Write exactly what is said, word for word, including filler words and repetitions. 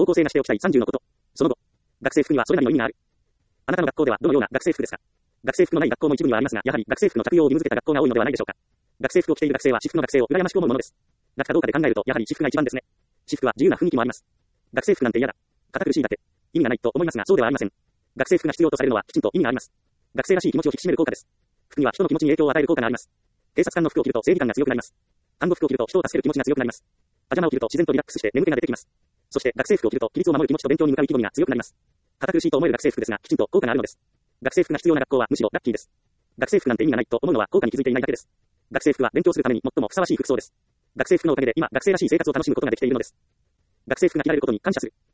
方向性がしておきたいさんじゅうのこと。その後、学生服にはそれなりの意味がある。あなたの学校ではどのような学生服ですか？学生服のない学校も一部にはありますが、やはり学生服の着用を義務付けた学校が多いのではないでしょうか。学生服を着ている学生は私服の学生を羨ましく思うものです。夏かどうかで考えると、やはり私服が一番ですね。私服は自由な雰囲気もあります。学生服なんて嫌だ。堅苦しいだけ。意味がないと思いますが、そうではありません。学生服が必要とされるのはきちんと意味があります。学生らしい気持ちを引き締める効果です。服には人の気持ちに影響を与える効果があります。警察官の服を着ると正義感が強くなります。看護服を着ると人を助ける気持ちが強くなります。パジャマを着ると自然とリラックスして眠気が出てきます。そして学生服を着ると規律を守る気持ちと勉強に向かう意気込みが強くなります。堅苦しいと思える学生服ですが、きちんと効果があるのです。学生服が必要な学校はむしろラッキーです。学生服なんて意味がないと思うのは効果に気づいていないだけです。学生服は勉強するために最もふさわしい服装です。学生服のおかげで今学生らしい生活を楽しむことができているのです。学生服が着られることに感謝する。